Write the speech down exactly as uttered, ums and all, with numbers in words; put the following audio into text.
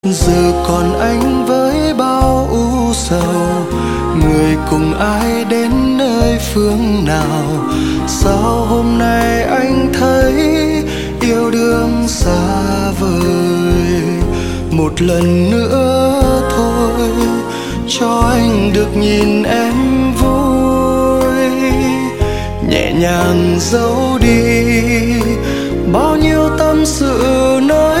Giờ còn anh với bao u sầu, người cùng ai đến nơi phương nào. Sao hôm nay anh thấy yêu đương xa vời. Một lần nữa thôi cho anh được nhìn em vui, nhẹ nhàng giấu đi bao nhiêu tâm sự nơi